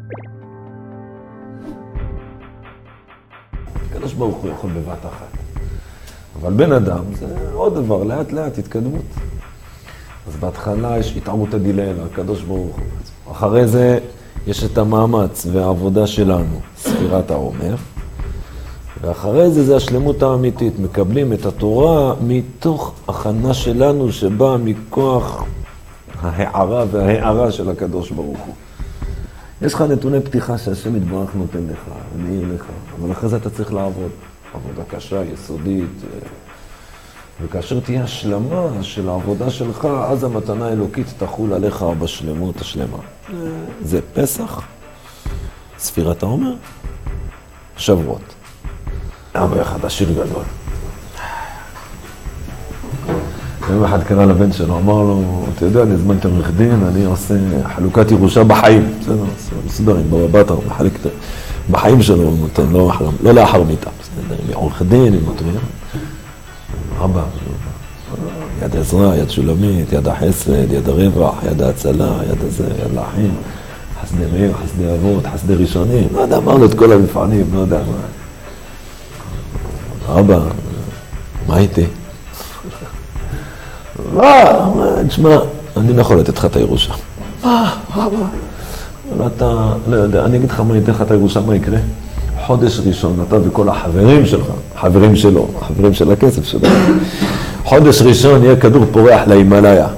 הקדוש ברוך הוא יכול בבת אחת. אבל בן אדם זה עוד דבר, לאט לאט התקדמות. אז בהתחלה יש התעמות הדילה, הקדוש ברוך הוא. אחרי זה יש את המאמץ והעבודה שלנו, ספירת העומר. ואחרי זה השלמות האמיתית, מקבלים את התורה מתוך הכנה שלנו שבאה מכוח ההערה וההערה של הקדוש ברוך הוא. יש לך נתוני פתיחה שהשם יתברך נותן לך, ומאיר לך, אבל אחרי זה אתה צריך לעבוד. עבודה קשה, יסודית, וכאשר תהיה השלמה של העבודה שלך, אז המתנה האלוקית תחול עליך בשלמות השלמה. זה פסח, ספירת העומר, שבועות. אבא אחד, השיר גדול. יום אחד קרא לבן שלו, אמר לו, אתה יודע, אני הזמנתי עורך דין, אני עושה חלוקת ירושה בחיים. בסדר, מסודרים, בבטר, מחלק בחיים שלו, הוא נותן, לא לאחר מיטה. בסדר, עם עורך דין, עם מטריה. אבא, יד עזרא, יד שולמית, יד החסד, יד הרווח, יד ההצלה, יד הזה, יד לאחים, חסדי מאיר, חסדי אבות, חסדי ראשונים, לא יודע, אמר לו את כל המפעלים, לא יודע מה. אבא, מה איתי? תשמע, אני לא יכול לתת לך את הירושה. אבא? אתה לא יודע, אני אגיד לך מה ייתן לך את הירושה, מה יקרה? חודש ראשון, אתה וכל החברים שלך, חברים שלו, החברים של הכסף שלו. חודש ראשון יהיה כדור פורח להימאליה.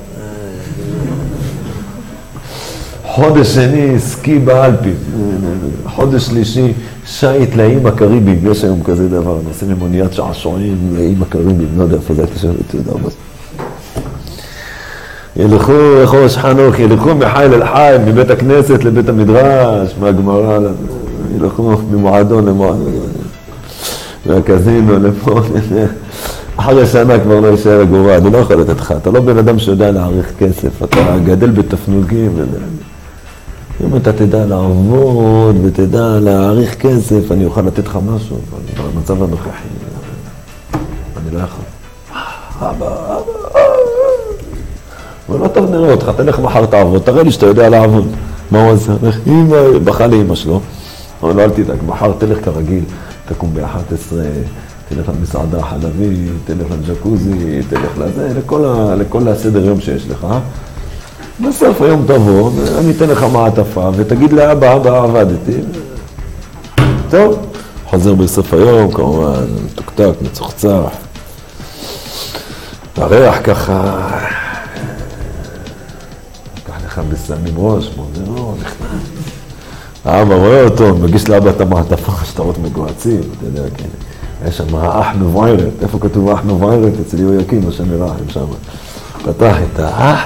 חודש שני, סקי באלפים. חודש שלישי, שייט לאיים הקריביים. יש היום כזה דבר, נוסעים עם אוניית שעשועים לאיים הקריביים. לא יודע איפה זה, אתה יודע מה זה. ילכו, חוש חנוך, ילכו מחיל אל חי, מבית הכנסת לבית המדרש, מהגמרא, ילכו ממועדון למועדון. והקזינו לפה, אחרי שנה כבר לא יישאר הגורה, אני לא יכול לתת לך, אתה לא בן אדם שיודע להעריך כסף, אתה גדל בתפנוגים. אם אתה תדע לעבוד ותדע להעריך כסף, אני אוכל לתת לך משהו, אבל במצב הנוכחי, אני לא יכול. אבא. ולא טוב נראה אותך, תלך מחר תעבוד, תראה לי שאתה יודע לעבוד. מה הוא עשה? בכה לאמא שלו, אבל לא אל תדאג, מחר תלך כרגיל, תקום ב-11, תלך למסעדה החלבית, תלך לג'קוזי, תלך לזה, לכל הסדר יום שיש לך. בסוף היום תבוא, ואני אתן לך מעטפה, ותגיד לאבא, אבא עבדתי. טוב, חוזר בסוף היום, כמובן, מתוקתק, מצוחצח. הריח ככה, לך בסמים ראש, זה לא נכנס. האבא רואה אותו, מגיש לאבא את המעטפה, שטרות מגועצים, אתה יודע, כן. יש שם האח מבוערת, איפה כתוב האח מבוערת? אצל יהויקים, השם ירחם שם. פתח את האח,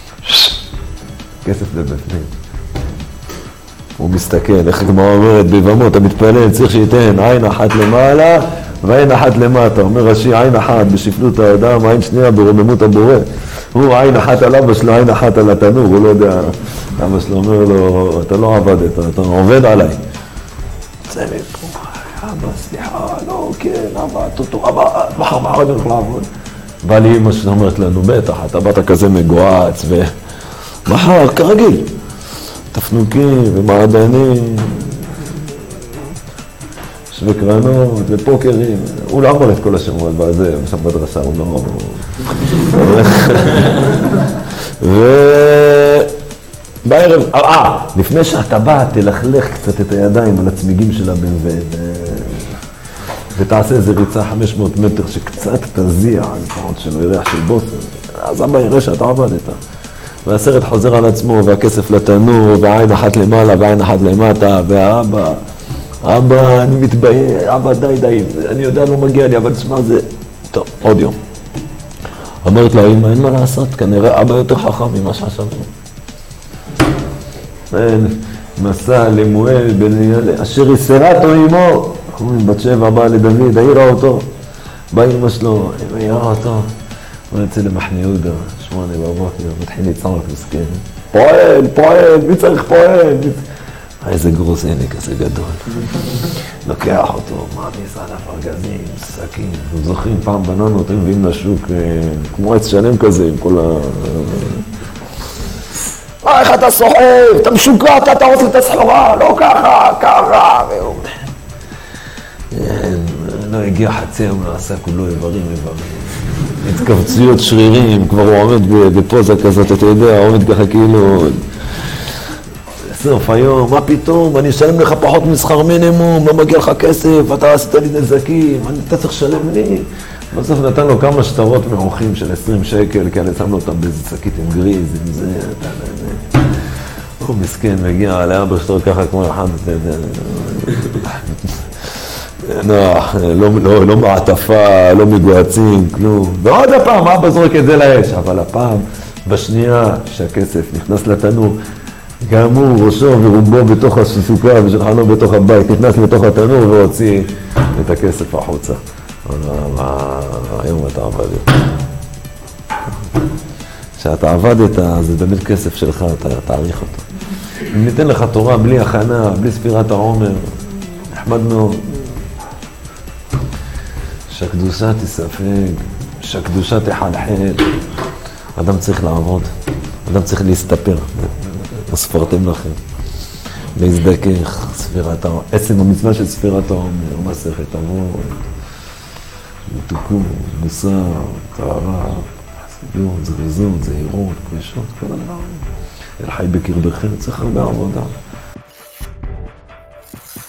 כסף לבפנים. הוא מסתכל, איך הגמרא אומרת, ביבמות, אתה מתפלל, צריך שייתן עין אחת למעלה ועין אחת למטה. אומר רש"י, עין אחת בשפלות האדם, עין שנייה ברוממות הבורא. הוא עין אחת על אבא שלו, עין אחת על התנור, הוא לא יודע. אבא שלו אומר לו, אתה לא עבדת, אתה עובד עליי. צמד, אבא, סליחה, לא, כן, אבא, אבא, מחר אני הולך לעבוד. בא לי אמא שלו אומרת לנו, בטח, אתה באת כזה מגועץ, ומחר, כרגיל, תפנוקים ומעדנים, וקרנות ופוקרים, הוא לא אמר את כל השמות, וזה, שם בדרשה, הוא לא אמר. ובערב, לפני שאתה בא, תלכלך קצת את הידיים על הצמיגים של הבן ותעשה איזה ריצה 500 מטר שקצת תזיע, לפחות שלא יריח של בוסר, אז אבא יראה שאתה עבדת. והסרט חוזר על עצמו, והכסף לתנור, והעין אחת למעלה, והעין אחת למטה, והאבא, אבא, אני מתבייש, אבא, די, אני יודע, לא מגיע לי, אבל תשמע, זה... טוב, עוד יום. אמרת לה, אמא, אין מה לעשות, כנראה אבא יותר חכם ממה שעשבנו. מסע למואל בן ילד, אשר יסרתו עמו, בת שבע באה לדוד, העירה אותו, בא אמא שלו, אמא העירה אותו, הוא יוצא למחנה יהודה, 8 בבוקר, מתחיל לצעוק מסכן, פועל, מי צריך פועל? איזה גרוזיני כזה גדול. לוקח אותו, מעמיס עליו ארגזים, סכין. אתם זוכרים, פעם בננות, הם מביאים לשוק כמו עץ שלם כזה, עם כל ה... איך אתה סוחב? אתה משוגע, אתה רוצה את הסחורה, לא ככה, ככה. לא הגיע חצי יום לעשה כולו איברים. התכווצויות שרירים, כבר הוא עומד בפוזה כזאת, אתה יודע, עומד ככה כאילו... סוף היום, מה פתאום, אני אשלם לך פחות משכר מינימום, לא מגיע לך כסף, אתה עשית לי נזקים, אתה צריך לשלם לי. בסוף נתן לו כמה שטרות מעורכים של 20 שקל, כי אני שם לו אותם באיזה שקית עם גריז, עם זה, הוא מסכן, מגיע לאבא שלו ככה כמו אחד, לא מעטפה, לא מגועצים, כלום. ועוד הפעם, אבא זורק את זה לאש, אבל הפעם, בשנייה שהכסף נכנס לתנור, גם הוא, ראשו ורובו בתוך הסוכה ושולחנו בתוך הבית, נכנס לתוך התנור והוציא את הכסף החוצה. היום אתה עבדת. כשאתה עבדת, זה באמת כסף שלך, אתה תעריך אותו. אם ניתן לך תורה בלי הכנה, בלי ספירת העומר, נחמד מאוד. שהקדושה תספק, שהקדושה תחלחל. אדם צריך לעבוד, אדם צריך להסתפר. ספרתם לכם, להזדכך, ספירת העומר, עצם המצווה של ספירת העומר, מסכת אבות, מתוקות, מוסר, טהרה, חסידות, זריזות, זהירות, קדושות, כל הדברים. אל חי בקרבכם, צריך הרבה עבודה.